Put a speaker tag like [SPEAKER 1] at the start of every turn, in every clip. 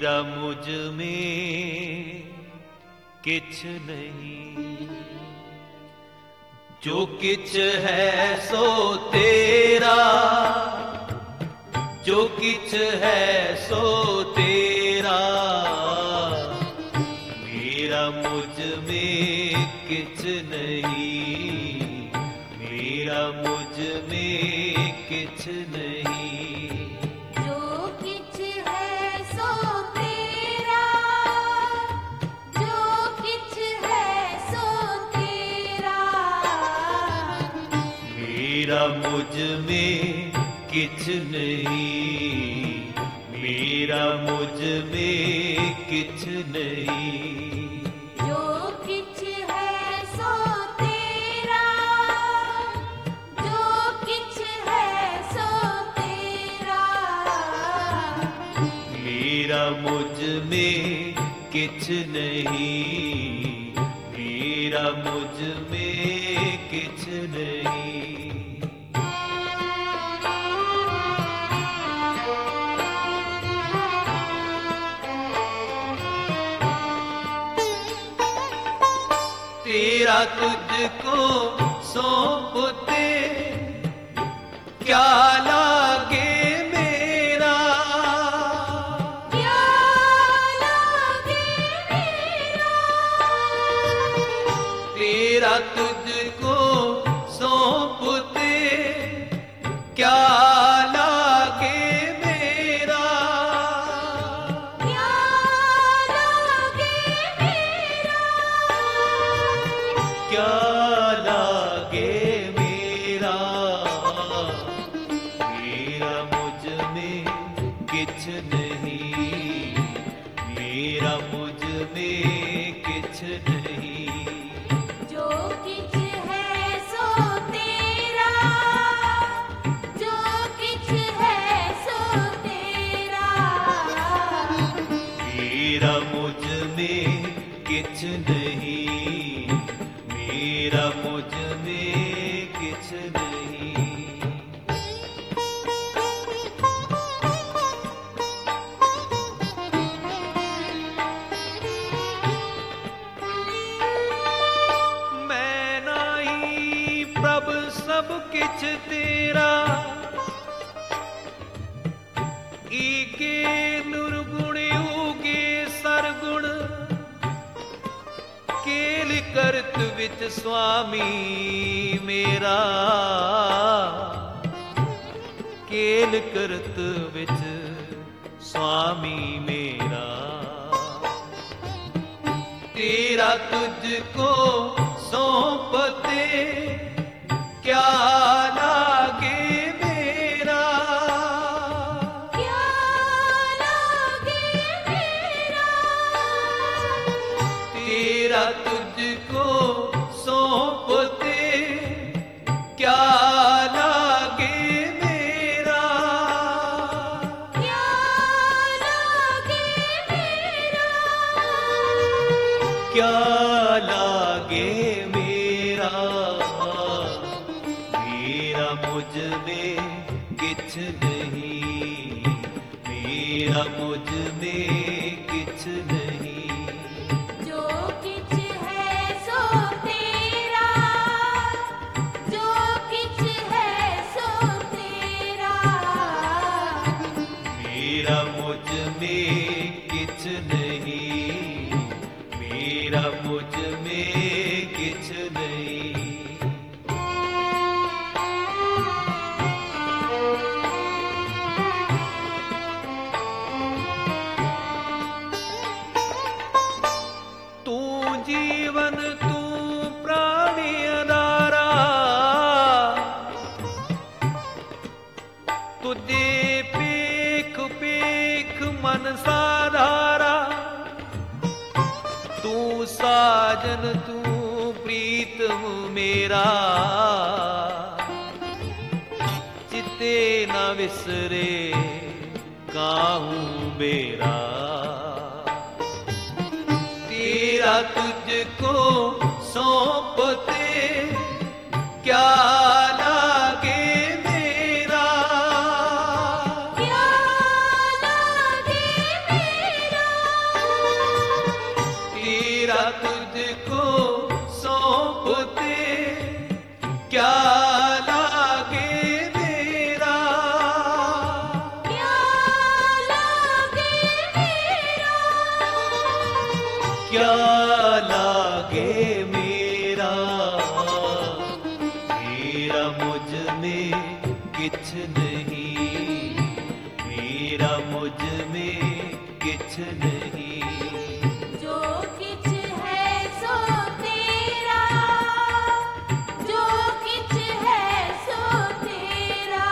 [SPEAKER 1] मेरा मुझ में किछ नहीं, जो किछ है सो तेरा, जो किछ है सो तेरा। मेरा मुझ में किछ नहीं, मेरा मुझ में किछ नहीं।
[SPEAKER 2] जो किछ है सो तेरा, जो किछ है सो तेरा।
[SPEAKER 1] मेरा मुझ में किछ नहीं, मेरा मुझ में किछ नहीं।
[SPEAKER 2] जो किछ है सो तेरा, जो किछ है सो तेरा।
[SPEAKER 1] मेरा मुझ में किछ नहीं, मेरा मुझ में किछ नहीं। तेरा तुझको सौंपते क्या लागे मेरा,
[SPEAKER 2] क्या लागे मेरा।
[SPEAKER 1] तेरा तुझको सौंपते क्या लागे मेरा,
[SPEAKER 2] क्या लागे मेरा।
[SPEAKER 1] क्या लागे मेरा। मेरा मुझ में किछ नहीं, मेरा मुझ में किछ नहीं।
[SPEAKER 2] जो किछ है सो तेरा, जो किछ है सो तेरा।
[SPEAKER 1] मेरा मुझ में किछ नहीं, मेरा मुझ में किछ नहीं। मैं नाही प्रभ सब किछ तेरा, ईके निर्गुण उगे सरगुण। केल करत विच स्वामी मेरा, केल करत विच स्वामी मेरा। तेरा तुझको सौंपते क्या लागे मेरा,
[SPEAKER 2] क्या लागे मेरा।
[SPEAKER 1] तेरा तुझको सौंपते क्या लागे मेरा,
[SPEAKER 2] क्या लागे मेरा।
[SPEAKER 1] क्या लागे मेरा। मेरा मुझ में किछ नहीं, मेरा मुझ में किछ नहीं।
[SPEAKER 2] जो किछ है सो तेरा, जो किछ है सो तेरा।
[SPEAKER 1] मेरा मुझ में किछ नहीं, मेरा मुझ में किछ नहीं। तू जीवन तू प्राणी अदारा, तुझे पेख पेख मन साधारा। तू साजन तू प्रीतम मेरा, चिते न विसरे काहू बेरा। तेरा तुझको सौंपते क्या लागे मेरा,
[SPEAKER 2] क्या लागे मेरा।
[SPEAKER 1] तुझको सौंपते क्या लागे मेरा,
[SPEAKER 2] क्या लागे मेरा,
[SPEAKER 1] क्या लागे मेरा, मेरा मुझ में किछ नहीं, मेरा मुझ में किछ नहीं।
[SPEAKER 2] जो किछ है सो तेरा, जो किछ है सो तेरा,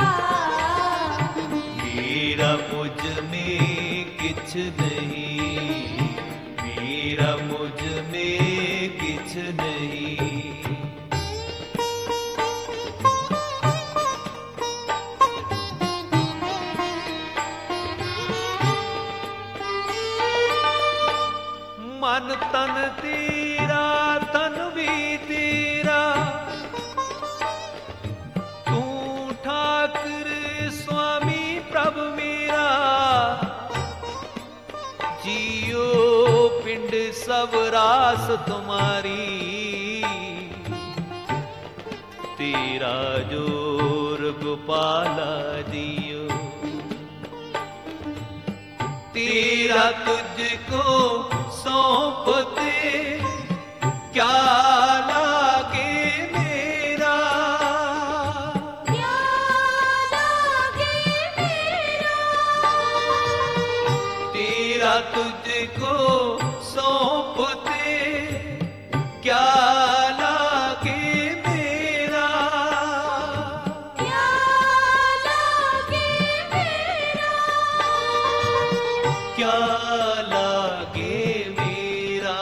[SPEAKER 1] मेरा मुझ में किछ नहीं, मेरा मुझ में किछ नहीं। मन तन तेरा, तन भी तेरा, तू ठाकुर स्वामी प्रभु मेरा, जियो पिंड सब रास तुम्हारी, तेरा जोर गोपाला जियो, तेरा तुझको सौंपते क्या लागे मेरा,
[SPEAKER 2] क्या लागे मेरा,
[SPEAKER 1] तेरा तुझको सौंपते क्या लागे मेरा,
[SPEAKER 2] क्या लागे मेरा,
[SPEAKER 1] क्या लागे मेरा,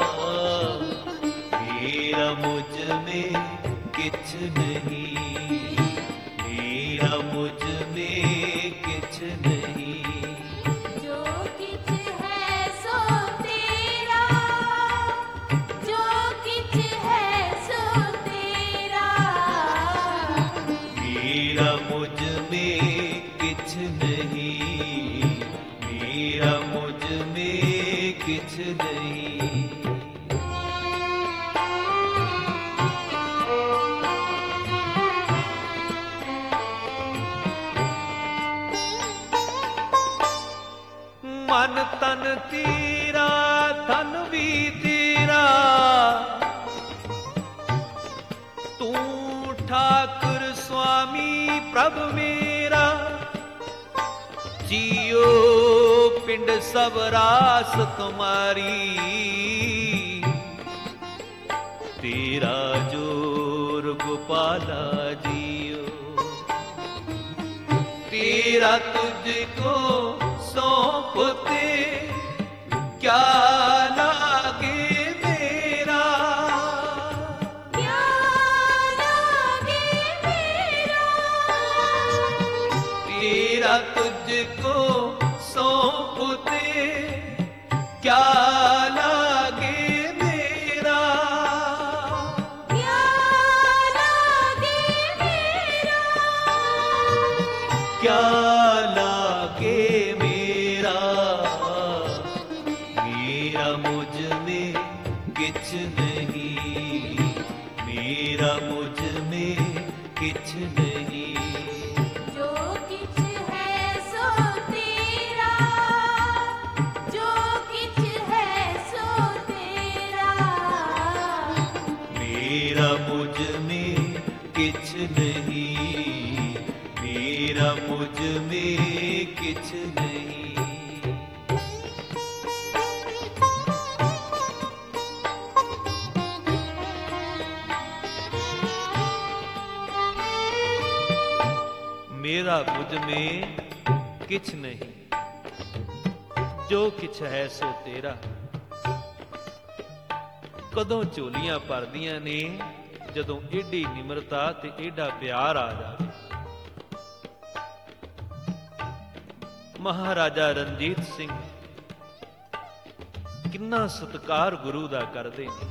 [SPEAKER 1] मेरा मुझ में किछ नहीं, मेरा मुझ में किछ नहीं।
[SPEAKER 2] जो किछ है सो तेरा, जो किछ है सो तेरा,
[SPEAKER 1] मेरा मुझ में किछ नहीं, मेरा मुझ में किछ नहीं। मन तन तेरा, धन भी तेरा, तू ठाकुर स्वामी प्रभु मेरा, जियो पिंड सब रास तुम्हारी, तेरा जोर गोपाला जियो, तेरा तुझको सौंपते क्या लागे मेरा,
[SPEAKER 2] क्या लागे मेरा,
[SPEAKER 1] तेरा तुझको सौंपते क्या लागे मेरा,
[SPEAKER 2] क्या लागे मेरा,
[SPEAKER 1] क्या लागे मेरा, मेरा मुझ में किछ नहीं, मेरा मुझ में किछ नहीं।
[SPEAKER 2] जो किछ है सो तेरा, जो किछ है सो तेरा,
[SPEAKER 1] मेरा मुझ में किछ नहीं, मेरा मुझ में किछ नहीं। मेरा मुझ में किछ नहीं, जो किछ है सो तेरा। कदों ਝੋਲੀਆਂ ਭਰਦੀਆਂ ਨੇ ਜਦੋਂ ਏਡੀ ਨਿਮਰਤਾ ਤੇ ਏਡਾ ਪਿਆਰ ਆ ਜਾਵੇ। ਮਹਾਰਾਜਾ ਰਣਜੀਤ ਸਿੰਘ ਕਿੰਨਾ ਸਤਿਕਾਰ ਗੁਰੂ ਦਾ ਕਰਦੇ ਨੇ।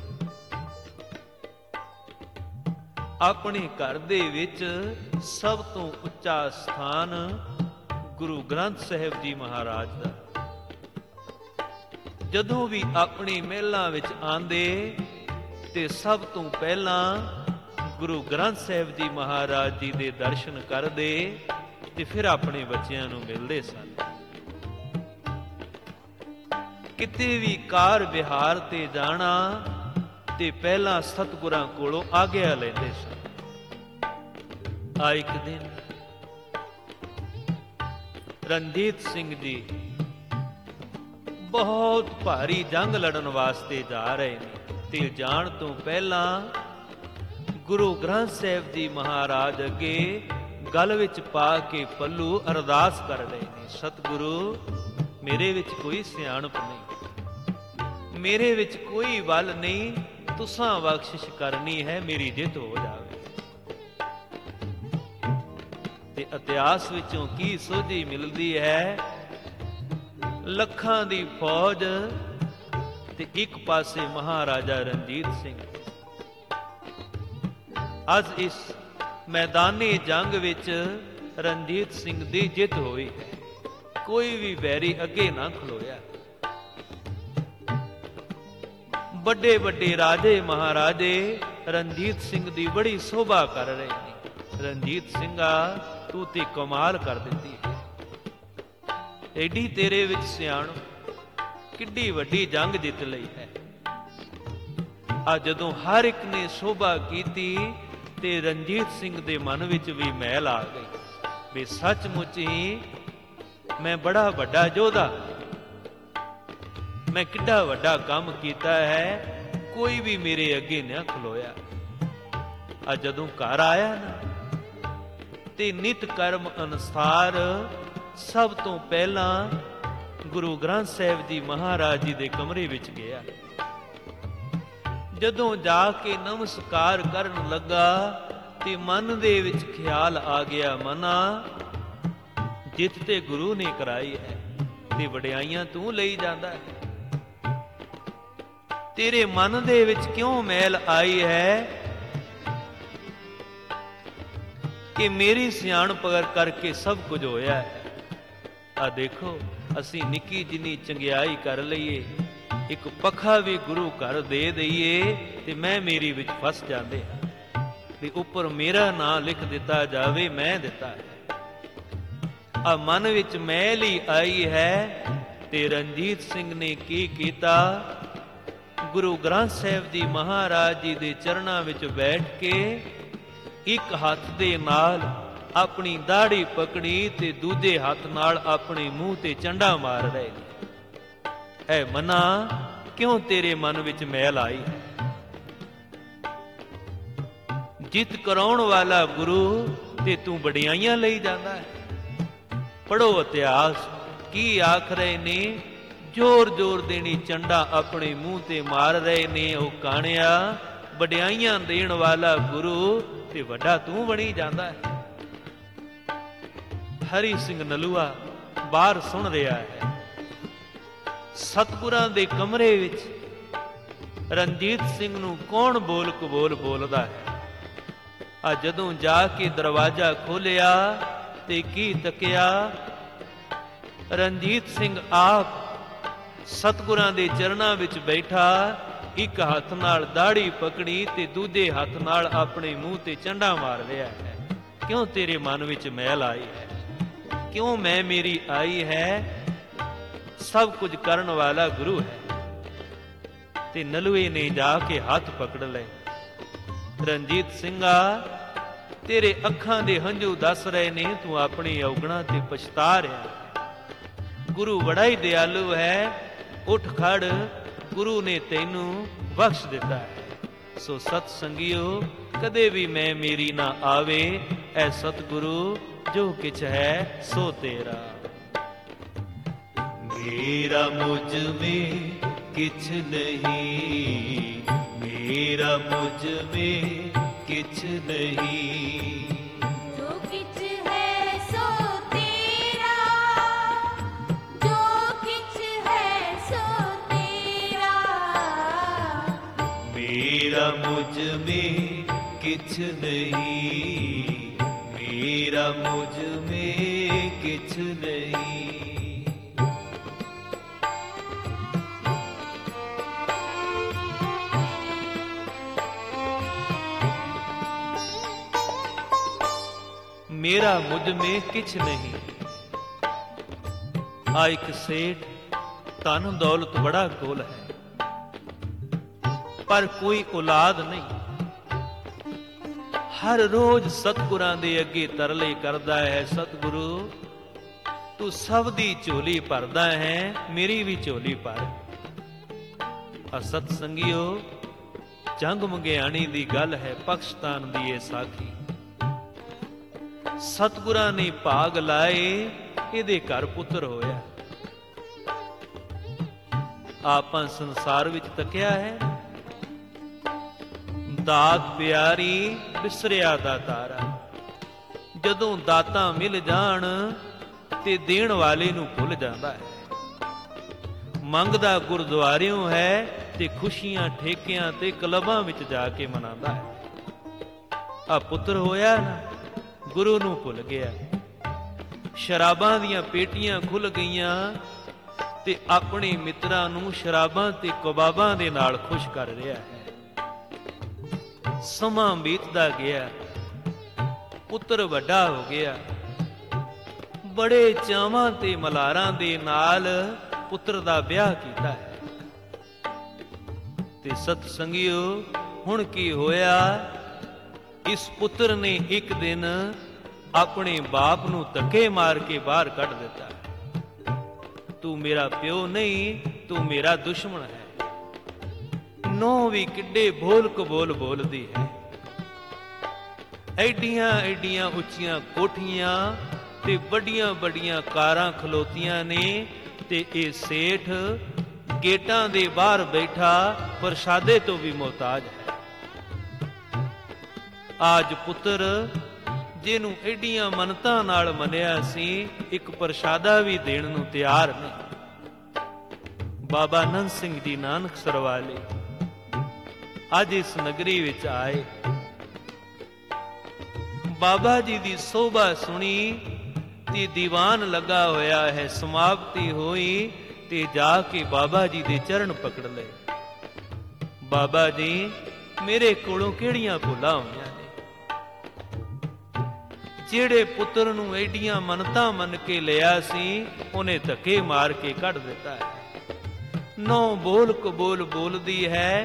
[SPEAKER 1] ਆਪਣੇ ਘਰ ਦੇ ਵਿੱਚ ਸਭ ਤੋਂ ਉੱਚਾ ਸਥਾਨ ਗੁਰੂ ਗ੍ਰੰਥ ਸਾਹਿਬ ਜੀ ਮਹਾਰਾਜ ਦਾ। ਜਦੋਂ ਵੀ ਆਪਣੀ ਮਹਿਲਾਂ ਵਿੱਚ ਆਂਦੇ ਤੇ ਸਭ ਤੋਂ ਪਹਿਲਾਂ ਗੁਰੂ ਗ੍ਰੰਥ ਸਾਹਿਬ ਜੀ ਮਹਾਰਾਜ ਜੀ ਦੇ ਦਰਸ਼ਨ ਕਰਦੇ ਤੇ ਫਿਰ ਆਪਣੇ ਬੱਚਿਆਂ ਨੂੰ ਮਿਲਦੇ ਸਨ। ਕਿਤੇ ਵੀ ਕਾਰ ਵਿਹਾਰ ਤੇ ਜਾਣਾ ਤੇ ਪਹਿਲਾਂ ਸਤਿਗੁਰਾਂ ਕੋਲੋਂ ਆਗਿਆ ਲੈਂਦੇ ਸਨ। ਆ ਇੱਕ ਦਿਨ ਰਣਜੀਤ ਸਿੰਘ ਜੀ ਬਹੁਤ ਭਾਰੀ ਜੰਗ ਲੜਨ ਵਾਸਤੇ ਜਾ ਰਹੇ ਨੇ ਤੇ ਜਾਣ ਤੋਂ ਪਹਿਲਾਂ ਗੁਰੂ ਗ੍ਰੰਥ ਸਾਹਿਬ ਜੀ ਮਹਾਰਾਜ ਅੱਗੇ ਗਲ ਵਿੱਚ ਪਾ ਕੇ ਪੱਲੂ ਅਰਦਾਸ ਕਰ ਰਹੇ ਨੇ, ਸਤਿਗੁਰੂ ਮੇਰੇ ਵਿੱਚ ਕੋਈ ਸਿਆਣਪ ਨਹੀਂ, ਮੇਰੇ ਵਿੱਚ ਕੋਈ ਬਲ ਨਹੀਂ, ਤੁਸਾਂ ਬਖਸ਼ਿਸ਼ ਕਰਨੀ ਹੈ, ਮੇਰੀ ਜਿੱਤ ਹੋ ਜਾਵੇ। ਤੇ ਇਤਿਹਾਸ ਵਿੱਚੋਂ ਕੀ ਸੋਝੀ ਮਿਲਦੀ ਹੈ? ਲੱਖਾਂ ਦੀ ਫੌਜ ਤੇ ਇੱਕ ਪਾਸੇ ਮਹਾਰਾਜਾ ਰਣਜੀਤ ਸਿੰਘ। ਅੱਜ ਇਸ ਮੈਦਾਨੀ ਜੰਗ ਵਿੱਚ ਰਣਜੀਤ ਸਿੰਘ ਦੀ ਜਿੱਤ ਹੋਈ ਹੈ, ਕੋਈ ਵੀ ਵੈਰੀ ਅੱਗੇ ਨਾ ਖਲੋਇਆ। ਵੱਡੇ ਵੱਡੇ ਰਾਜੇ ਮਹਾਰਾਜੇ ਰਣਜੀਤ ਸਿੰਘ ਦੀ ਬੜੀ ਸ਼ੋਭਾ ਕਰ ਰਹੇ ਨੇ। ਰਣਜੀਤ ਸਿੰਘਾ ਤੂੰ ਤੇ ਕਮਾਲ ਕਰ ਦਿੱਤੀ ਹੈ, ਐਡੀ ਤੇਰੇ ਵਿੱਚ ਸਿਆਣਪ, ਕਿੱਡੀ ਵੱਡੀ ਜੰਗ ਜਿੱਤ ਲਈ ਹੈ। ਆ ਜਦੋਂ ਹਰ ਇੱਕ ਨੇ ਸ਼ੋਭਾ ਕੀਤੀ ਤੇ ਰਣਜੀਤ ਸਿੰਘ ਦੇ ਮਨ ਵਿੱਚ ਵੀ ਮੈਲ ਆ ਗਈ ਵੀ ਸੱਚਮੁੱਚ ਹੀ ਮੈਂ ਬੜਾ ਵੱਡਾ ਯੋਧਾ, ਮੈਂ ਕਿੱਡਾ ਵੱਡਾ ਕੰਮ ਕੀਤਾ ਹੈ, ਕੋਈ ਵੀ ਮੇਰੇ ਅੱਗੇ ਨਾ ਖਲੋਇਆ। ਆ ਜਦੋਂ ਘਰ ਆਇਆ ਨਾ ਤੇ ਨਿਤ ਕਰਮ ਅਨੁਸਾਰ ਸਭ ਤੋਂ ਪਹਿਲਾਂ ਗੁਰੂ ਗ੍ਰੰਥ ਸਾਹਿਬ ਜੀ ਮਹਾਰਾਜ ਜੀ ਦੇ ਕਮਰੇ ਵਿੱਚ ਗਿਆ। ਜਦੋਂ ਜਾ ਕੇ ਨਮਸਕਾਰ ਕਰਨ ਲੱਗਾ ਤੇ ਮਨ ਦੇ ਵਿੱਚ ਖਿਆਲ ਆ ਗਿਆ, ਮਨਾ ਜਿੱਤ ਤੇ ਗੁਰੂ ਨੇ ਕਰਾਈ ਹੈ ਤੇ ਵਡਿਆਈਆਂ ਤੂੰ ਲਈ ਜਾਂਦਾ ਹੈ, ਤੇਰੇ ਮਨ ਦੇ ਵਿੱਚ ਕਿਉਂ ਮੈਲ ਆਈ ਹੈ ਕਿ ਮੇਰੀ ਸਿਆਣਪ ਕਰਕੇ ਸਭ ਕੁਝ ਹੋਇਆ ਹੈ। ਆ ਦੇਖੋ, ਅਸੀਂ ਨਿੱਕੀ ਜਿੰਨੀ ਚੰਗਿਆਈ ਕਰ ਲਈਏ, ਇੱਕ ਪੱਖਾ ਵੀ ਗੁਰੂ ਘਰ ਦੇ ਦਈਏ ਤੇ ਮੈਂ ਮੇਰੀ ਵਿੱਚ ਫਸ ਜਾਂਦੇ ਹਾਂ ਤੇ ਉੱਪਰ ਮੇਰਾ ਨਾਂ ਲਿਖ ਦਿੱਤਾ ਜਾਵੇ, ਮੈਂ ਦਿੱਤਾ ਹੈ। ਆ ਮਨ ਵਿੱਚ ਮੈਲ ਹੀ ਆਈ ਹੈ ਤੇ ਰਣਜੀਤ ਸਿੰਘ ਨੇ ਕੀ ਕੀਤਾ? ਗੁਰੂ ਗ੍ਰੰਥ ਸਾਹਿਬ ਜੀ ਮਹਾਰਾਜ ਜੀ ਦੇ ਚਰਨਾਂ ਵਿੱਚ ਬੈਠ ਕੇ ਇੱਕ ਹੱਥ ਦੇ ਨਾਲ ਆਪਣੀ ਦਾੜੀ ਪਕੜੀ ਤੇ ਦੂਜੇ ਹੱਥ ਨਾਲ ਆਪਣੇ ਮੂੰਹ ਤੇ ਚੰਡਾ ਮਾਰ ਰਹੇ ਨੇ। ਐ ਮਨਾ, ਕਿਉਂ ਤੇਰੇ ਮਨ ਵਿੱਚ ਮੈਲ ਆਈ ਹੈ? ਜਿੱਤ ਕਰਾਉਣ ਵਾਲਾ ਗੁਰੂ ਤੇ ਤੂੰ ਵਡਿਆਈਆਂ ਲਈ ਜਾਂਦਾ ਹੈ। ਪੜੋ ਇਤਿਹਾਸ, ਕੀ ਆਖ ਰਹੇ ਨੇ? ਜ਼ੋਰ ਜ਼ੋਰ ਦੇਣੀ ਚੰਡਾ ਆਪਣੇ ਮੂੰਹ ਤੇ ਮਾਰ ਰਹੇ ਨੇ। ਉਹ ਕਾਣਿਆ, ਵਡਿਆਈਆਂ ਦੇਣ ਵਾਲਾ ਗੁਰੂ ਤੇ ਵੱਡਾ ਤੂੰ ਬਣੀ ਜਾਂਦਾ ਹੈ। ਹਰੀ ਸਿੰਘ ਨਲੂਆ ਬਾਹਰ ਸੁਣ ਰਿਹਾ ਹੈ। ਸਤਿਗੁਰਾਂ ਦੇ ਕਮਰੇ ਵਿੱਚ ਰਣਜੀਤ ਸਿੰਘ ਨੂੰ ਕੌਣ ਬੋਲ ਕਬੋਲ ਬੋਲਦਾ ਹੈ। ਆ ਜਦੋਂ ਜਾ ਕੇ ਦਰਵਾਜ਼ਾ ਖੋਲਿਆ ਤੇ ਕੀ ਤੱਕਿਆ? ਰਣਜੀਤ ਸਿੰਘ ਆਪ ਸਤਿਗੁਰਾਂ ਦੇ ਚਰਨਾਂ ਵਿੱਚ ਬੈਠਾ, ਇੱਕ ਹੱਥ ਨਾਲ ਦਾੜੀ ਪਕੜੀ ਤੇ ਦੂਜੇ ਹੱਥ ਨਾਲ ਆਪਣੇ ਮੂੰਹ ਤੇ ਚੰਡਾ ਮਾਰ ਰਿਹਾ ਹੈ। ਕਿਉਂ ਤੇਰੇ ਮਨ ਵਿੱਚ ਮੈਲ ਆਈ ਹੈ? ਕਿਉਂ ਮੈਂ ਮੇਰੀ ਆਈ ਹੈ? ਸਭ ਕੁਝ ਕਰਨ ਵਾਲਾ ਗੁਰੂ ਹੈ। ਤੇ ਨਲੂਏ ਨੇ ਜਾ ਕੇ ਹੱਥ ਪਕੜ ਲਏ। ਰਣਜੀਤ ਸਿੰਘਾ, ਤੇਰੇ ਅੱਖਾਂ ਦੇ ਹੰਝੂ ਦੱਸ ਰਹੇ ਨੇ ਤੂੰ ਆਪਣੀ ਔਗਣਾ ਤੇ ਪਛਤਾ ਰਿਹਾ। ਗੁਰੂ ਬੜਾ ਹੀ ਦਿਆਲੂ ਹੈ, ਉੱਠ ਖੜ, ਗੁਰੂ ਨੇ ਤੈਨੂੰ ਬਖਸ਼ ਦਿੱਤਾ ਹੈ। ਸੋ ਸਤ ਸੰਗਿਓ, ਕਦੇ ਵੀ ਮੈਂ ਮੇਰੀ ਨਾ ਆਵੇ, ਐ ਸਤਿਗੁਰੂ ਜੋ ਕਿਛ ਹੈ ਸੋ ਤੇਰਾ। ਮੇਰਾ ਮੁਝ ਮੇਂ ਕਿਛ ਨਹੀਂ, ਮੇਰਾ ਮੁਝ ਮੇਂ ਕਿਛ ਨਹੀਂ।
[SPEAKER 2] ਜੋ ਕਿਛ ਹੈ ਸੋ ਤੇਰਾ, ਜੋ ਕਿਛ ਹੈ ਸੋ ਤੇਰਾ।
[SPEAKER 1] ਮੇਰਾ ਮੁਝ ਮੇਂ ਕਿਛ ਨਹੀਂ, ਮੇਰਾ ਮੁਝ ਮੇਂ ਕਿਛ ਨਹੀਂ। ਮੇਰਾ ਮੁਝ ਮੇ ਕਿਛ ਨਹੀਂ। ਆ ਇੱਕ ਸੇਠ ਧਨ ਦੌਲਤ ਬੜਾ ਕੋਲ ਹੈ, ਪਰ ਕੋਈ ਔਲਾਦ ਨਹੀਂ। ਹਰ ਰੋਜ਼ ਸਤਿਗੁਰਾਂ ਦੇ ਅੱਗੇ ਤਰਲੇ ਕਰਦਾ ਹੈ, ਸਤਿਗੁਰੂ ਤੂੰ ਸਭ ਦੀ ਝੋਲੀ ਭਰਦਾ ਹੈ, ਮੇਰੀ ਵੀ ਝੋਲੀ ਭਰ। ਆ ਸਤ ਸੰਗਿਓ, ਜੰਗ ਮੰਗਿਆਣੀ ਦੀ ਗੱਲ ਹੈ, ਪਾਕਿਸਤਾਨ ਦੀ ਇਹ ਸਾਖੀ। ਸਤਿਗੁਰਾਂ ਨੇ ਭਾਗ ਲਾਏ, ਇਹਦੇ ਘਰ ਪੁੱਤਰ ਹੋਇਆ। ਆਪਾਂ ਸੰਸਾਰ ਵਿੱਚ ਤੱਕਿਆ ਹੈ, ਦਾਤ ਪਿਆਰੀ ਬਿਸਰਿਆ ਦਾ ਤਾਰਾ। ਜਦੋਂ ਦਾਤਾਂ ਮਿਲ ਜਾਣ ਤੇ ਦੇਣ ਵਾਲੇ ਨੂੰ ਭੁੱਲ ਜਾਂਦਾ ਹੈ। ਮੰਗਦਾ ਗੁਰਦੁਆਰਿਓਂ ਹੈ ਤੇ ਖੁਸ਼ੀਆਂ ਠੇਕਿਆਂ ਤੇ ਕਲਬਾਂ ਵਿੱਚ ਜਾ ਕੇ ਮਨਾਉਂਦਾ ਹੈ। ਆ ਪੁੱਤਰ ਹੋਇਆ ਨਾ, ਗੁਰੂ ਨੂੰ ਭੁੱਲ ਗਿਆ। ਸ਼ਰਾਬਾਂ ਦੀਆਂ ਪੇਟੀਆਂ ਖੁੱਲ ਗਈਆਂ ਤੇ ਆਪਣੇ ਮਿੱਤਰਾਂ ਨੂੰ ਸ਼ਰਾਬਾਂ ਤੇ ਕਬਾਬਾਂ ਦੇ ਨਾਲ ਖੁਸ਼ ਕਰ ਰਿਹਾ ਹੈ। ਸਮਾਂ ਬੀਤਦਾ ਗਿਆ, ਪੁੱਤਰ ਵੱਡਾ ਹੋ ਗਿਆ। ਬੜੇ ਚਾਵਾਂ ਤੇ ਮਲਾਰਾਂ ਦੇ ਨਾਲ ਪੁੱਤਰ ਦਾ ਵਿਆਹ ਕੀਤਾ ਹੈ। ਤੇ ਸਤ ਸੰਗਿਓ, ਹੁਣ ਕੀ ਹੋਇਆ? ਇਸ ਪੁੱਤਰ ਨੇ ਇੱਕ ਦਿਨ ਆਪਣੇ ਬਾਪ ਨੂੰ ਧੱਕੇ ਮਾਰ ਕੇ ਬਾਹਰ ਕੱਢ ਦਿੱਤਾ। ਤੂੰ ਮੇਰਾ ਪਿਓ ਨਹੀਂ, ਤੂੰ ਮੇਰਾ ਦੁਸ਼ਮਣ ਹੈ। ਨੌ ਵੀ ਕਿੱਡੇ ਬੋਲ ਕਬੋਲ ਬੋਲਦੀ ਹੈ। ਐਡੀਆਂ ਐਡੀਆਂ ਉੱਚੀਆਂ ਕੋਠੀਆਂ ਤੇ ਵੱਡੀਆਂ ਵੱਡੀਆਂ ਕਾਰਾਂ ਖਲੋਤੀਆਂ ਨੇ, ਤੇ ਇਹ ਸੇਠ ਗੇਟਾਂ ਦੇ ਬਾਹਰ ਬੈਠਾ ਪ੍ਰਸ਼ਾਦੇ ਤੋਂ ਵੀ ਮੁਹਤਾਜ ਹੈ। ਆਜ ਪੁੱਤਰ ਜਿਹਨੂੰ ਐਡੀਆਂ ਮੰਨਤਾਂ ਨਾਲ ਮੰਨਿਆ ਸੀ, ਇੱਕ ਪ੍ਰਸ਼ਾਦਾ ਵੀ ਦੇਣ ਨੂੰ ਤਿਆਰ ਨਹੀਂ। ਬਾਬਾ ਨੰਦ ਸਿੰਘ ਜੀ ਨਾਨਕਸਰ ਵਾਲੇ ਅੱਜ ਇਸ ਨਗਰੀ ਵਿੱਚ ਆਏ। ਬਾਬਾ ਜੀ ਦੀ ਸੋਭਾ ਸੁਣੀ ਤੇ ਦੀਵਾਨ ਲੱਗਾ ਹੋਇਆ ਹੈ। ਸਮਾਪਤੀ ਹੋਈ ਤੇ ਜਾ ਕੇ ਬਾਬਾ ਜੀ ਦੇ ਚਰਨ ਪਕੜ ਲਏ। ਬਾਬਾ ਜੀ, ਮੇਰੇ ਕੋਲੋਂ ਕਿਹੜੀਆਂ ਭੁੱਲਾਂ ਹੋਈਆਂ ਨੇ? ਜਿਹੜੇ ਪੁੱਤਰ ਨੂੰ ਐਡੀਆਂ ਮੰਨਤਾਂ ਮੰਨ ਕੇ ਲਿਆ ਸੀ, ਉਹਨੇ ਧੱਕੇ ਮਾਰ ਕੇ ਕੱਢ ਦਿੱਤਾ ਹੈ। ਨੌ ਬੋਲ ਕਬੋਲ ਬੋਲਦੀ ਹੈ।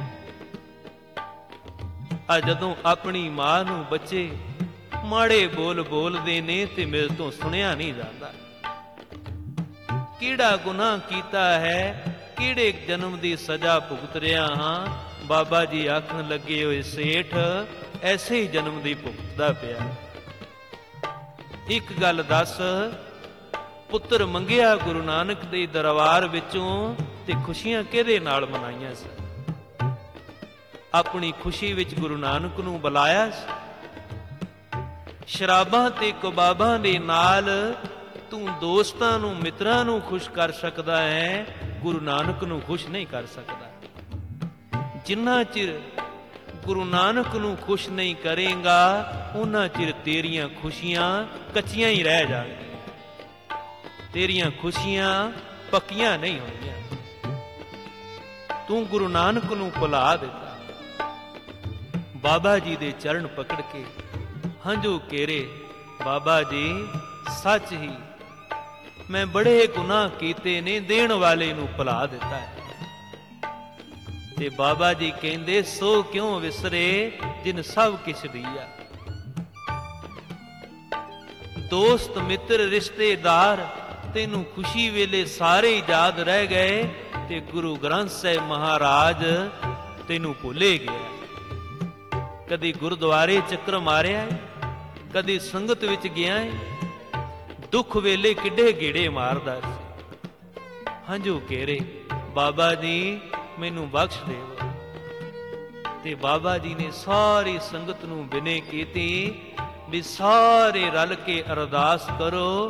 [SPEAKER 1] ਆ ਜਦੋਂ ਆਪਣੀ ਮਾਂ ਨੂੰ ਬੱਚੇ ਮਾੜੇ ਬੋਲ ਬੋਲਦੇ ਨੇ ਤੇ ਮੇਰੇ ਤੋਂ ਸੁਣਿਆ ਨਹੀਂ ਜਾਂਦਾ। ਕਿਹੜਾ ਗੁਨਾਹ ਕੀਤਾ ਹੈ, ਕਿਹੜੇ ਜਨਮ ਦੀ ਸਜ਼ਾ ਭੁਗਤ ਰਿਹਾ ਹਾਂ? ਬਾਬਾ ਜੀ ਆਖਣ ਲੱਗੇ, ਹੋਏ ਸੇਠ ਐਸੇ ਹੀ ਜਨਮ ਦੀ ਭੁਗਤਦਾ ਪਿਆ। ਇੱਕ ਗੱਲ ਦੱਸ, ਪੁੱਤਰ ਮੰਗਿਆ ਗੁਰੂ ਨਾਨਕ ਦੇ ਦਰਬਾਰ ਵਿੱਚੋਂ ਤੇ ਖੁਸ਼ੀਆਂ ਕਿਹਦੇ ਨਾਲ ਮਨਾਈਆਂ ਸੀ? ਆਪਣੀ ਖੁਸ਼ੀ ਵਿੱਚ ਗੁਰੂ ਨਾਨਕ ਨੂੰ ਬੁਲਾਇਆ ਸੀ। ਸ਼ਰਾਬਾਂ ਤੇ ਕਬਾਬਾਂ ਦੇ ਨਾਲ ਤੂੰ ਦੋਸਤਾਂ ਨੂੰ ਮਿੱਤਰਾਂ ਨੂੰ ਖੁਸ਼ ਕਰ ਸਕਦਾ ਹੈ, ਗੁਰੂ ਨਾਨਕ ਨੂੰ ਖੁਸ਼ ਨਹੀਂ ਕਰ ਸਕਦਾ। ਜਿੰਨਾ ਚਿਰ ਗੁਰੂ ਨਾਨਕ ਨੂੰ ਖੁਸ਼ ਨਹੀਂ ਕਰੇਗਾ, ਉਹਨਾਂ ਚਿਰ ਤੇਰੀਆਂ ਖੁਸ਼ੀਆਂ ਕੱਚੀਆਂ ਹੀ ਰਹਿ ਜਾਣਗੀਆਂ। ਤੇਰੀਆਂ ਖੁਸ਼ੀਆਂ ਪੱਕੀਆਂ ਨਹੀਂ ਹੋਣਗੀਆਂ। ਤੂੰ ਗੁਰੂ ਨਾਨਕ ਨੂੰ ਭੁਲਾ ਦਿੱਤਾ। ਬਾਬਾ ਜੀ ਦੇ ਚਰਨ ਪਕੜ ਕੇ ਹੰਝੂ ਕੇਰੇ, ਬਾਬਾ ਜੀ ਸੱਚ ਹੀ ਮੈਂ ਬੜੇ ਗੁਨਾਹ ਕੀਤੇ ਨੇ, ਦੇਣ ਵਾਲੇ ਨੂੰ ਭੁਲਾ ਦਿੱਤਾ ਹੈ। ਤੇ ਬਾਬਾ ਜੀ ਕਹਿੰਦੇ, ਸੋ ਕਿਉਂ ਵਿਸਰੇ ਜਿਨ ਸਭ ਕਿਛ ਦੀਆ। ਦੋਸਤ ਮਿੱਤਰ ਰਿਸ਼ਤੇਦਾਰ ਤੈਨੂੰ ਖੁਸ਼ੀ ਵੇਲੇ ਸਾਰੇ ਯਾਦ ਰਹਿ ਗਏ, ਤੇ ਗੁਰੂ ਗ੍ਰੰਥ ਸਾਹਿਬ ਮਹਾਰਾਜ ਤੈਨੂੰ ਭੁੱਲੇ ਗਿਆ। ਕਦੀ ਗੁਰਦੁਆਰੇ ਚੱਕਰ ਮਾਰਿਆ ਹੈ, ਕਦੀ ਸੰਗਤ ਵਿੱਚ ਗਿਆ ਹੈ। ਦੁੱਖ ਵੇਲੇ ਕਿੱਡੇ ਗੇੜੇ ਮਾਰਦਾ ਸੀ। ਹੰਝੂ ਕੇਰੇ, ਬਾਬਾ ਜੀ ਮੈਨੂੰ ਬਖਸ਼ ਦੇਵੋ। ਤੇ ਬਾਬਾ ਜੀ ਨੇ ਸਾਰੀ ਸੰਗਤ ਨੂੰ ਬਿਨੇ ਕੀਤੀ ਵੀ ਸਾਰੇ ਰਲ ਕੇ ਅਰਦਾਸ ਕਰੋ,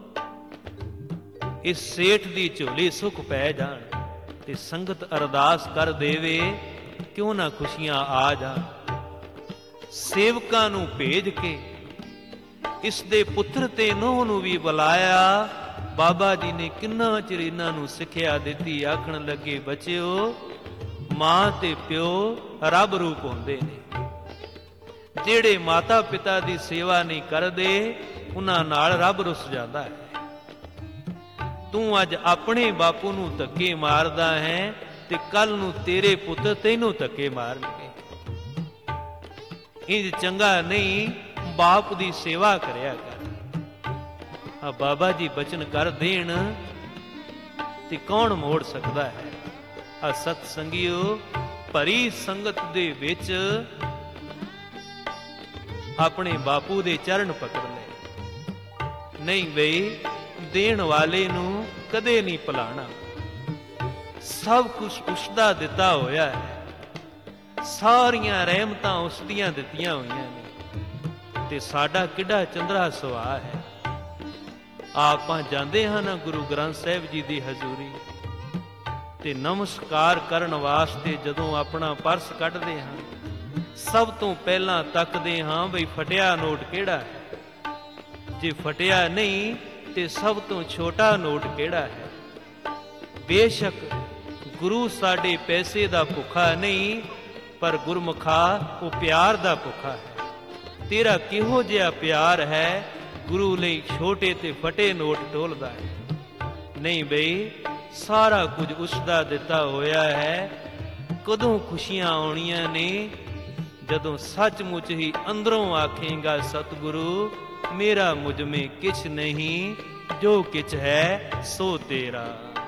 [SPEAKER 1] ਇਸ ਸੇਠ ਦੀ ਝੋਲੀ ਸੁੱਖ ਪੈ ਜਾਣ। ਤੇ ਸੰਗਤ ਅਰਦਾਸ ਕਰ ਦੇਵੇ, ਕਿਉਂ ਨਾ ਖੁਸ਼ੀਆਂ ਆ ਜਾਣ। ਸੇਵਕਾਂ ਨੂੰ ਭੇਜ ਕੇ ਇਸ ਦੇ ਪੁੱਤਰ ਤੇ ਨੂੰਹ ਨੂੰ ਵੀ ਬੁਲਾਇਆ। ਬਾਬਾ ਜੀ ਨੇ ਕਿੰਨਾ ਚਿਰ ਇਹਨਾਂ ਨੂੰ ਸਿੱਖਿਆ ਦਿੱਤੀ। ਆਖਣ ਲੱਗੇ, ਬੱਚਿਓ ਮਾਂ ਤੇ ਪਿਓ ਰੱਬ ਰੂਪ ਹੁੰਦੇ ਨੇ। ਜਿਹੜੇ ਮਾਤਾ ਪਿਤਾ ਦੀ ਸੇਵਾ ਨਹੀਂ ਕਰਦੇ ਉਹਨਾਂ ਨਾਲ ਰੱਬ ਰੁੱਸ ਜਾਂਦਾ ਹੈ। ਤੂੰ ਅੱਜ ਆਪਣੇ ਬਾਪੂ ਨੂੰ ਧੱਕੇ ਮਾਰਦਾ ਹੈ ਤੇ ਕੱਲ ਨੂੰ ਤੇਰੇ ਪੁੱਤ ਤੈਨੂੰ ਧੱਕੇ ਮਾਰਨਗੇ। ਇੰਜ ਚੰਗਾ ਨਹੀਂ, ਬਾਪ ਦੀ ਸੇਵਾ ਕਰਿਆ ਕਰ। ਆ ਬਾਬਾ ਜੀ ਬਚਨ ਕਰ ਦੇਣ ਤੇ ਕੌਣ ਮੋੜ ਸਕਦਾ ਹੈ। ਆ ਸਤ ਸੰਗਿਓ, ਭਰੀ ਸੰਗਤ ਦੇ ਵਿੱਚ ਆਪਣੇ ਬਾਪੂ ਦੇ ਚਰਨ ਪਕੜ ਲੈ। ਨਹੀਂ ਬਈ, ਦੇਣ ਵਾਲੇ ਨੂੰ ਕਦੇ ਨਹੀਂ ਭੁਲਾਣਾ। ਸਭ ਕੁਝ ਉਸਦਾ ਦਿੱਤਾ ਹੋਇਆ ਹੈ, ਸਾਰੀਆਂ ਰਹਿਮਤਾਂ ਉਸ ਦੀਆਂ ਦਿੱਤੀਆਂ ਹੋਈਆਂ ਨੇ, ਤੇ ਸਾਡਾ ਕਿੱਡਾ ਚੰਦਰਾ ਸੁਭਾਅ ਹੈ। ਆਪਾਂ ਜਾਂਦੇ ਹਾਂ ਨਾ ਗੁਰੂ ਗ੍ਰੰਥ ਸਾਹਿਬ ਜੀ ਦੀ ਹਜ਼ੂਰੀ, ਤੇ ਨਮਸਕਾਰ ਕਰਨ ਵਾਸਤੇ ਜਦੋਂ ਆਪਣਾ ਪਰਸ ਕੱਢਦੇ ਹਾਂ, ਸਭ ਤੋਂ ਪਹਿਲਾਂ ਤੱਕਦੇ ਹਾਂ ਬਈ ਫਟਿਆ ਨੋਟ ਕਿਹੜਾ ਹੈ। ਜੇ ਫਟਿਆ ਨਹੀਂ ਤੇ ਸਭ ਤੋਂ ਛੋਟਾ ਨੋਟ ਕਿਹੜਾ ਹੈ। ਬੇਸ਼ੱਕ ਗੁਰੂ ਸਾਡੇ ਪੈਸੇ ਦਾ ਭੁੱਖਾ ਨਹੀਂ, ਪਰ ਗੁਰਮੁਖਾ ਉਹ ਪਿਆਰ ਦਾ ਭੁੱਖਾ ਹੈ। ਤੇਰਾ ਕਿਹੋ ਜਿਹਾ ਪਿਆਰ ਹੈ, ਗੁਰੂ ਲਈ ਛੋਟੇ ਤੇ ਫਟੇ ਨੋਟ ਟੋਲਦਾ ਹੈ। ਨਹੀਂ ਬਈ, ਸਾਰਾ ਕੁਝ ਉਸ ਦਾ ਦਿੱਤਾ ਹੋਇਆ ਹੈ। ਕਦੋਂ ਖੁਸ਼ੀਆਂ ਆਉਣੀਆਂ ਨੇ, ਜਦੋਂ ਸੱਚਮੁੱਚ ਹੀ ਅੰਦਰੋਂ ਆਖੇਗਾ ਸਤਿਗੁਰੂ ਮੇਰਾ ਮੁਝ ਮੇਂ ਕਿਛ ਨਹੀਂ, ਜੋ ਕਿਛ ਹੈ ਸੋ ਤੇਰਾ।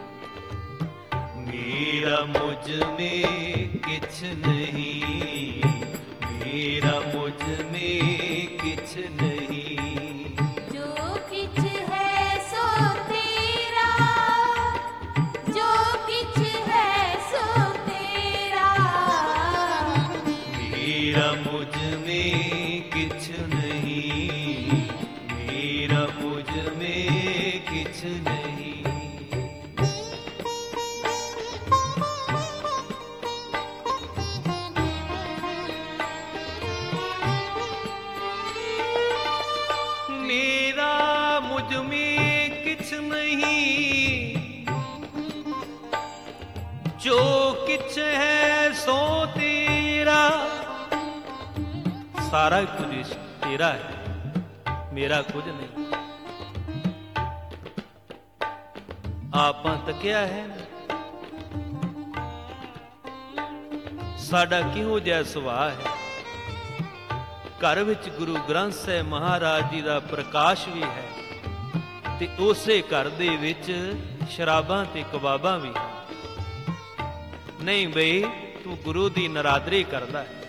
[SPEAKER 1] ਮੇਰਾ ਮੁਝ ਮੇਂ ਕਿਛ ਨਹੀਂ, ਮੇਰਾ ਮੁਝ ਮੇਂ ਕਿਛ ਨਹੀਂ,
[SPEAKER 2] ਜੋ ਕਿਛ ਹੈ ਸੋ ਤੇਰਾ, ਜੋ ਕਿਛ ਹੈ ਸੋ ਤੇਰਾ।
[SPEAKER 1] ਮੇਰਾ ਮੁਝ ਮੇਂ ਕਿਛ ਨਹੀਂ, ਮੇਰਾ ਮੁਝ ਮੇਂ ਕਿਛ ਨਹੀਂ। ਮੇਰਾ ਮੁਝ ਮੇਂ ਕਿਛ ਨਹੀਂ, ਜੋ ਕਿਛ ਹੈ ਸੋ ਤੇਰਾ। ਸਾਰਾ ਕੁਝ ਤੇਰਾ ਹੈ, ਮੇਰਾ ਕੁਝ ਨਹੀਂ। ਆਪਾਂ ਤੱਕਿਆ ਹੈ ਸਾਡਾ ਕਿਹੋ ਜਿਹਾ ਸੁਭਾਅ ਹੈ। ਘਰ ਵਿੱਚ ਗੁਰੂ ਗ੍ਰੰਥ ਸਾਹਿਬ ਮਹਾਰਾਜ ਜੀ ਦਾ ਪ੍ਰਕਾਸ਼ ਵੀ ਹੈ, ਤੇ ਉਸੇ ਘਰ ਦੇ ਵਿੱਚ ਸ਼ਰਾਬਾਂ ਤੇ ਕਬਾਬਾਂ ਵੀ ਹਨ। ਨਹੀਂ ਬਈ, ਤੂੰ ਗੁਰੂ ਦੀ ਨਰਾਦਰੀ ਕਰਦਾ ਹੈ।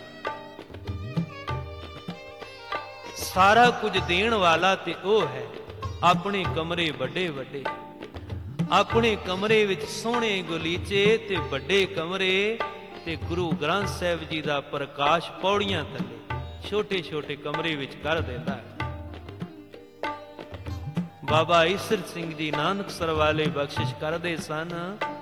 [SPEAKER 1] ਸਾਰਾ ਕੁਝ ਦੇਣ ਵਾਲਾ ਤੇ ਉਹ ਹੈ। ਆਪਣੇ ਕਮਰੇ ਵੱਡੇ ਵੱਡੇ, ਆਪਣੇ ਕਮਰੇ ਵਿੱਚ ਸੋਹਣੇ ਗਲੀਚੇ ਤੇ ਵੱਡੇ ਕਮਰੇ, ਤੇ ਗੁਰੂ ਗ੍ਰੰਥ ਸਾਹਿਬ ਜੀ ਦਾ ਪ੍ਰਕਾਸ਼ ਪੌੜੀਆਂ ਥੱਲੇ ਛੋਟੇ ਛੋਟੇ ਕਮਰੇ ਵਿੱਚ ਕਰ ਦਿੰਦਾ ਹੈ। ਬਾਬਾ ਈਸਰ ਸਿੰਘ ਜੀ ਨਾਨਕਸਰ ਵਾਲੇ ਬਖਸ਼ਿਸ਼ ਕਰਦੇ ਸਨ।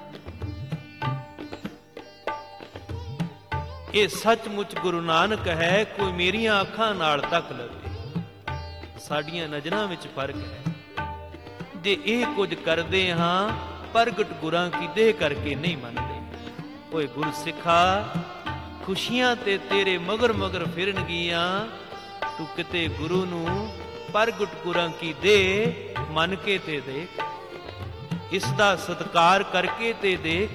[SPEAKER 1] ਇਹ ਸੱਚਮੁੱਚ ਗੁਰੂ ਨਾਨਕ ਹੈ, ਕੋਈ ਮੇਰੀਆਂ ਅੱਖਾਂ ਨਾਲ ਤੱਕ ਲਵੇ। ਸਾਡੀਆਂ ਨਜ਼ਰਾਂ ਵਿੱਚ ਫਰਕ ਹੈ। ਜੇ ਇਹ ਕੁਝ ਕਰਦੇ ਹਾਂ, ਪ੍ਰਗਟ ਗੁਰਾਂ ਕੀ ਦੇਹ ਕਰਕੇ ਨਹੀਂ ਮੰਨਦੇ। ਓਏ ਗੁਰਸਿੱਖਾ, ਖੁਸ਼ੀਆਂ ਤੇ ਤੇਰੇ ਮਗਰ ਮਗਰ ਫਿਰਨਗੀਆਂ, ਤੂੰ ਕਿਤੇ ਗੁਰੂ ਨੂੰ ਪ੍ਰਗਟ ਗੁਰਾਂ ਕੀ ਦੇਹ ਮੰਨ ਕੇ ਤੇ ਦੇਖ, ਇਸ ਦਾ ਸਤਿਕਾਰ ਕਰਕੇ ਤੇ ਦੇਖ।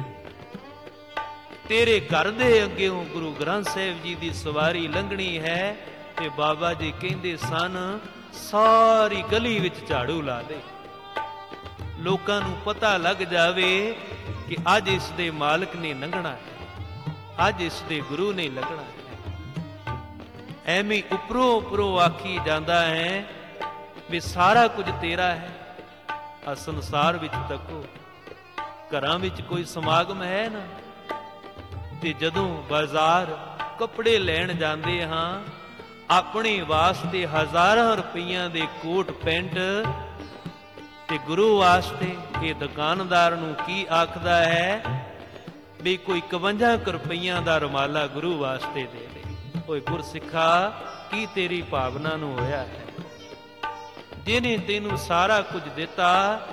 [SPEAKER 1] ਤੇਰੇ ਘਰ ਦੇ ਅੱਗੇੋਂ ਗੁਰੂ ਗ੍ਰੰਥ ਸਾਹਿਬ ਜੀ ਦੀ ਸਵਾਰੀ ਲੰਘਣੀ ਹੈ, ਤੇ ਬਾਬਾ ਜੀ ਕਹਿੰਦੇ ਸਨ ਸਾਰੀ ਗਲੀ ਵਿੱਚ ਝਾੜੂ ਲਾ ਦੇ, ਲੋਕਾਂ ਨੂੰ ਪਤਾ ਲੱਗ ਜਾਵੇ ਕਿ ਅੱਜ ਇਸ ਦੇ ਮਾਲਕ ਨੇ ਲੰਘਣਾ ਹੈ, ਅੱਜ ਇਸ ਦੇ ਗੁਰੂ ਨੇ ਲੱਗਣਾ ਹੈ। ਐਵੇਂ ਉੱਪਰੋਂ ਉੱਪਰੋਂ ਆਖੀ ਜਾਂਦਾ ਹੈ ਵੀ ਸਾਰਾ ਕੁਝ ਤੇਰਾ ਹੈ। ਆ ਸੰਸਾਰ ਵਿੱਚ ਤੱਕੋ, ਘਰਾਂ ਵਿੱਚ ਕੋਈ ਸਮਾਗਮ ਹੈ ਨਾ, ਤੇ ਜਦੋਂ ਬਾਜ਼ਾਰ ਕੱਪੜੇ ਲੈਣ ਜਾਂਦੇ ਹਾਂ, ਆਪਣੇ ਵਾਸਤੇ ਹਜ਼ਾਰਾਂ ਰੁਪਈਆਂ ਦੇ ਕੋਟ ਪੈਂਟ, ਤੇ ਗੁਰੂ ਵਾਸਤੇ ਇਹ ਦੁਕਾਨਦਾਰ ਨੂੰ ਕੀ ਆਖਦਾ ਹੈ ਵੀ ਕੋਈ 51 ਰੁਪਈਆਂ ਦਾ ਰੁਮਾਲਾ ਗੁਰੂ ਵਾਸਤੇ ਦੇ ਦੇ। ਓਏ ਗੁਰਸਿੱਖਾ, ਕੀ ਤੇਰੀ ਭਾਵਨਾ ਨੂੰ ਹੋਇਆ ਹੈ? ਜਿਹਨੇ ਤੈਨੂੰ ਸਾਰਾ ਕੁਝ ਦਿੱਤਾ,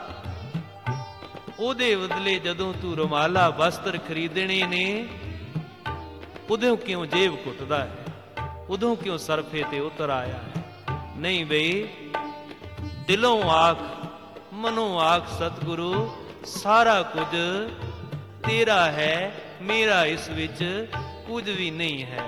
[SPEAKER 1] ਉਹਦੇ ਬਦਲੇ ਜਦੋਂ ਤੂੰ ਰੁਮਾਲਾ ਵਸਤਰ ਖਰੀਦਣੇ ਨੇ, ਉਦੋਂ ਕਿਉਂ ਜੇਬ ਘੁੱਟਦਾ ਹੈ? ਉਦੋਂ ਕਿਉਂ ਸਰਫੇ ਤੇ ਉਤਰ ਆਇਆ ਹੈ? ਨਹੀਂ ਬਈ, ਦਿਲੋਂ ਆਖ, ਮਨੋਂ ਆਖ ਸਤਿਗੁਰੂ, ਸਾਰਾ ਕੁਝ ਤੇਰਾ ਹੈ, ਮੇਰਾ ਇਸ ਵਿੱਚ ਕੁਝ ਵੀ ਨਹੀਂ ਹੈ।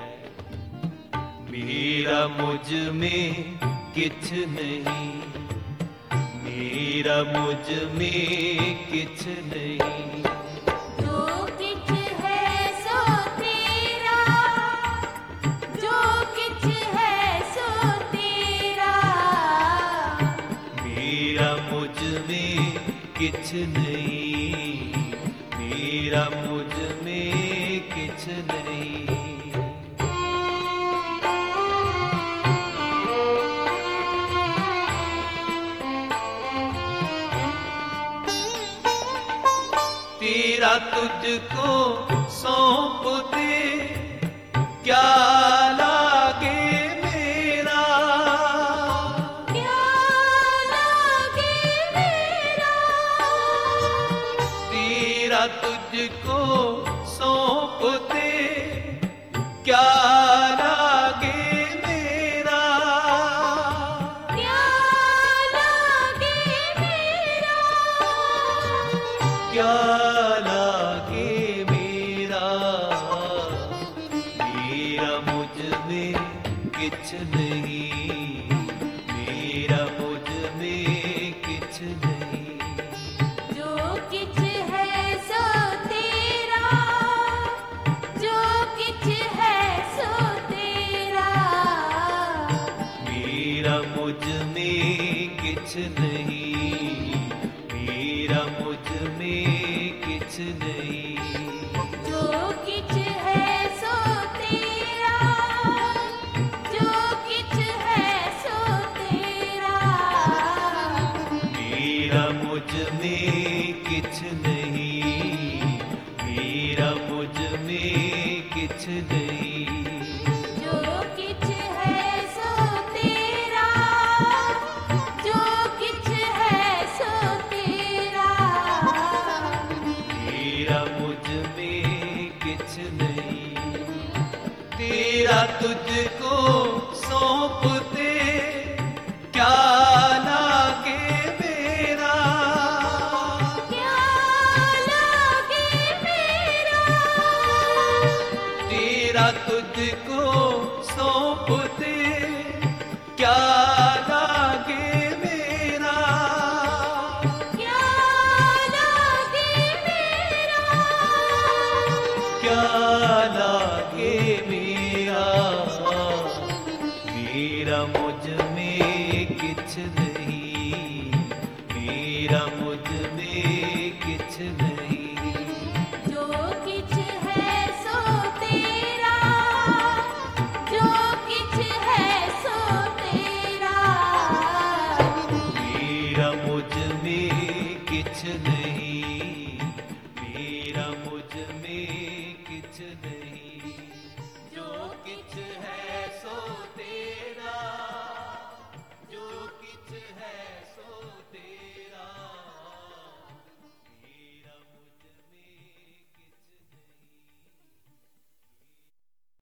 [SPEAKER 1] ਮੇਰਾ ਮੁਝ में किछ नहीं, मेरा मुझ में किछ नहीं।
[SPEAKER 2] जो किछ है सो तेरा, जो किछ है सो तेरा।
[SPEAKER 1] मेरा मुझ में किछ नहीं, मेरा मुझ में किछ नहीं। तेरा तुझको सौंप दे, क्या लागे मेरा,
[SPEAKER 2] क्या लागे मेरा।
[SPEAKER 1] तेरा तुझको सौंप दे, क्या लागे मेरा,
[SPEAKER 2] क्या लागे मेरा।
[SPEAKER 1] क्या लागे मेरा। मेरा मुझ में किछ नहीं, मेरा मुझ में किछ नहीं।
[SPEAKER 2] जो किछ है सो तेरा, जो किछ है सो तेरा।
[SPEAKER 1] मेरा मुझ में किछ नहीं, मेरा मुझ में किछ नहीं।
[SPEAKER 2] जो किछ है सो तेरा, जो किछ है सो तेरा।
[SPEAKER 1] मेरा मुझ में किछ नहीं, मेरा मुझ में किछ नहीं।
[SPEAKER 2] जो किछ है सो तेरा, जो किछ है सो तेरा।
[SPEAKER 1] मेरा मुझ में किछ नहीं। तेरा तुझको सौंप दे, क्या लागे मेरा,
[SPEAKER 2] क्या लागे मेरा।
[SPEAKER 1] तेरा तुझको सौंप दे, क्या लागे मेरा,
[SPEAKER 2] क्या लागे मेरा।
[SPEAKER 1] क्या लागे मेरा। मेरा मुझ में किछ नहीं, मेरा मुझ में किछ नहीं।
[SPEAKER 2] जो किछ है सो तेरा, जो किछ है सो तेरा।
[SPEAKER 1] मेरा मुझ में किछ नहीं।